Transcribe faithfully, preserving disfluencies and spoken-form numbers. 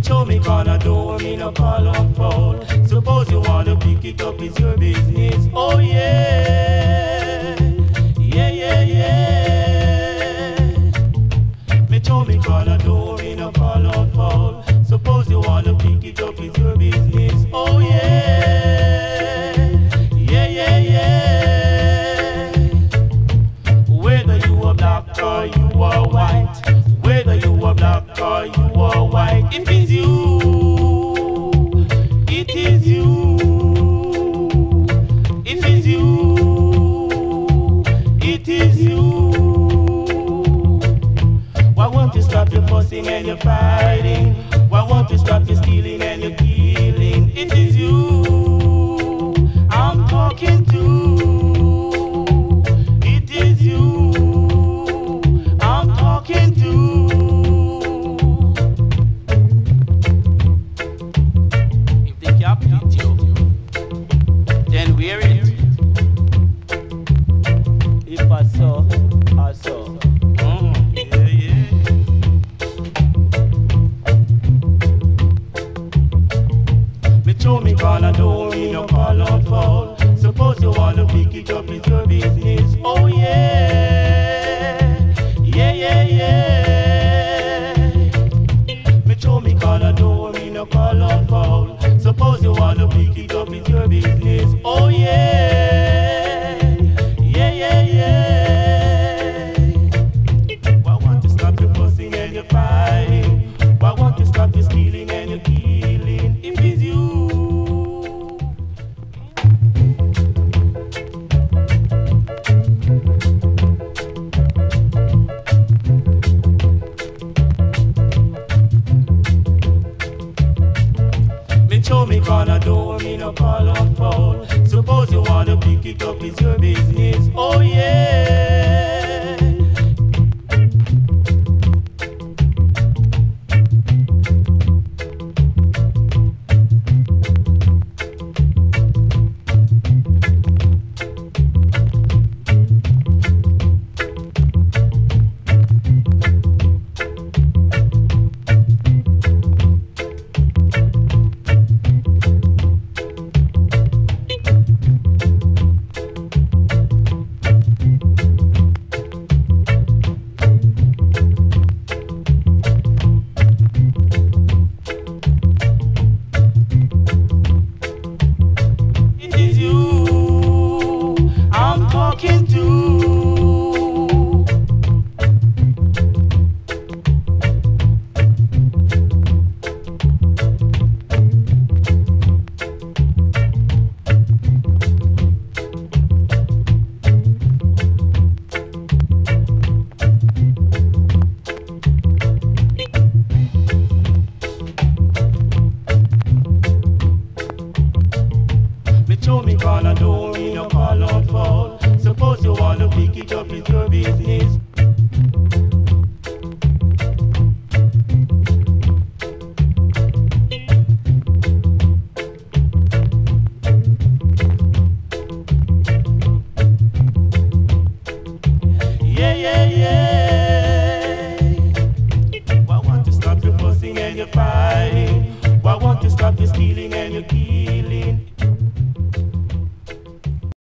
show me corner door, me no call on phone. Suppose you wanna pick it up, it's your business. Oh yeah, yeah, yeah, yeah. Me show me corner door, me no call on phone. Suppose you wanna pick it up, it's your business. Oh yeah, yeah, yeah, yeah. Whether you are black or you are white, whether you are black or you are white, if it's you, it is you. If it's you, it is you. Why won't you stop your fussing and your fighting? Why won't you stop your stealing and your killing? It is you I'm talking to. It is you I'm talking to. If the cap fit you, then wear it. If I saw, I saw. Mm, yeah, yeah. Me show me corner door, me no call on phone. Suppose you wanna pick it up, it's your business. Oh yeah, yeah, yeah, yeah. Me show me corner door, me no call on phone. Suppose you wanna pick it up, it's your business. Oh yeah, yeah, yeah, yeah. Why want to stop your fussing and your fighting? Why want to stop your stealing and your killing? If it's you. Me show me corner door, me no call on phone. Suppose you wanna pick it up, it's your business. Oh yeah. It is you I'm talking to. Me show me corner door, me no call on phone. Suppose you wanna pick it up, it's your business. Yeah, yeah, yeah. Why want to stop your fussing and your fighting? Why want to stop your stealing and your killing?